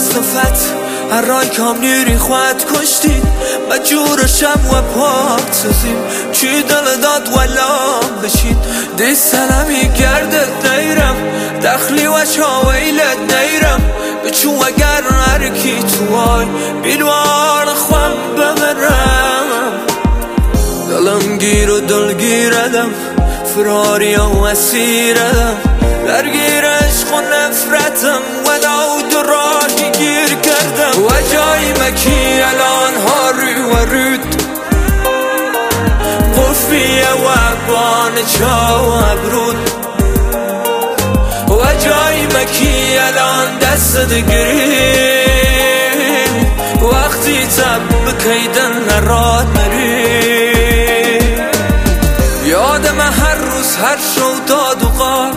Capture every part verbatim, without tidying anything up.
صفت هر کام نیری خواهد کشتید مجورشم و پاک سازیم چی دل داد ولام بشید دی سلمی گردت نیرم دخلی و شاویلت نیرم بچو اگر هرکی تو آی بیلوار خوام بمرم دلم گیر و دل گیردم فراری و اسیردم درگیر عشق و نفرتم و داود و راهی گیر کردم و جای مکی الان ها روی و رود قفیه و بان چا و ابرود و جای مکی الان دست دگری وقتی تب بکیدن نراد مری یادم هر روز هر شو داد و قار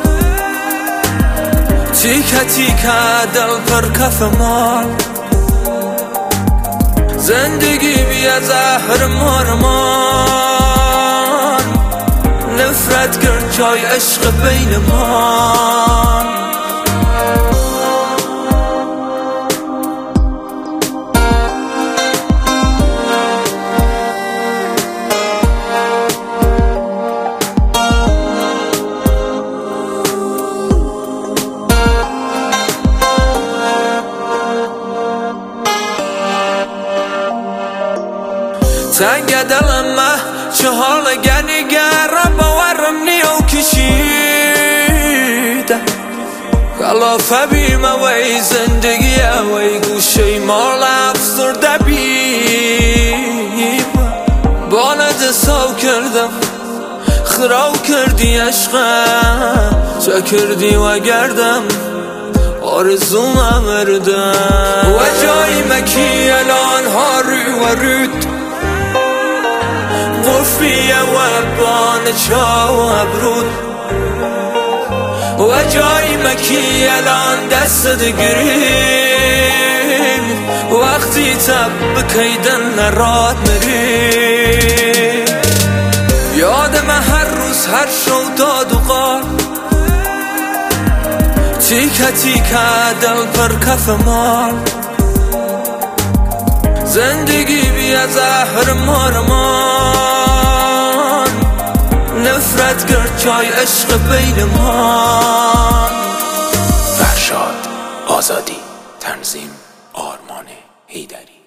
تیکه تیکه دل پر کف مال زندگی بیا زهر مارمان نفرت گرد جای عشق بین ما تنگ دلم مه چه حال گنی گرم باورم نیو کشیده خلافه بیمه وی زندگی وی گوشه مال افسرده بیم باند ساو کردم خراو کردی عشقم چه کردی و گردم آرزوم مردم و جای مکی الان ها روی و رود قفیه و بان چا و ابرود و جای مکی الان دست دگرین وقتی تب بکیدن نراد مری یادم هر روز هر شو داد و قار تیکه تیکه دل پر کف مال زندگی بیا زهر مارمان نفرت گرد جای عشق بین ما فرشاد آزادی تنظیم آرمان حیدری.